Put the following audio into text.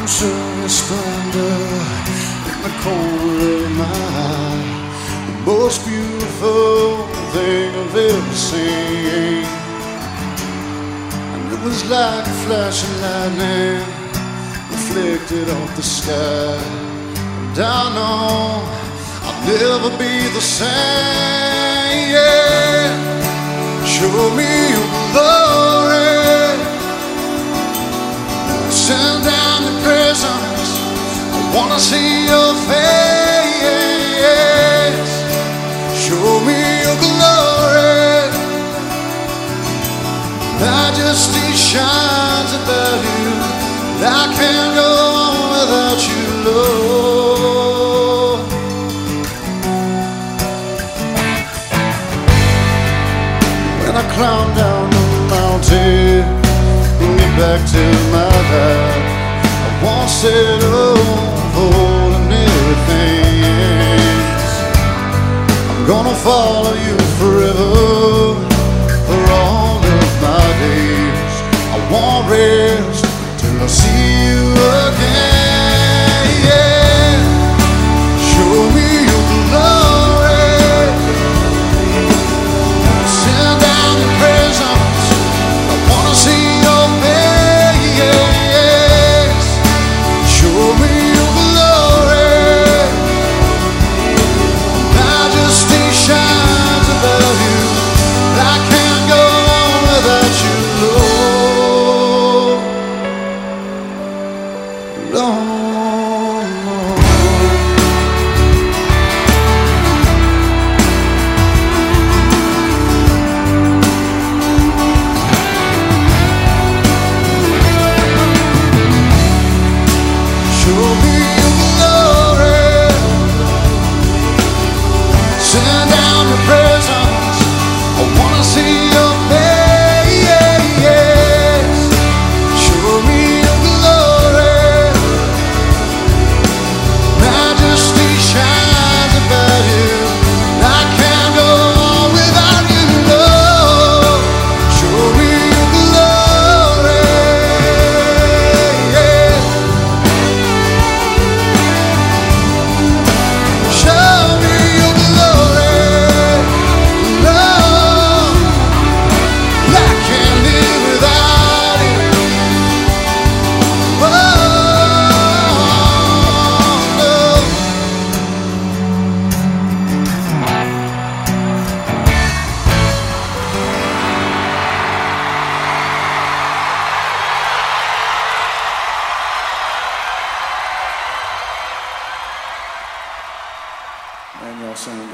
show your splendor in the corner of my eye. The most beautiful thing I've ever seen. And it was like a flash of lightning reflected off the sky. And I know I'll never be the same. Yeah. Show me your glory. Send down your presence. I wanna see your face. Show me your glory. Majesty shines above you. I can't go on without you, Lord. When I climb down the mountain, get back to my life, I won't settle for holding everything. I'm gonna follow you forever, for all of my days. I won't rest till I see you again. Yeah. Show me your glory. Send down your presence. I wanna see your face. Show me your glory. Majesty shines above you. I can't go on without you, Lord. Lord. Show me your glory. Send down your presence. I wanna see your face. Show me your glory. Majesty shines above you. I can't go on without you, Lord. Show me your glory. Show me your glory, Lord. I can't live without it. Oh, Lord. And y'all singing.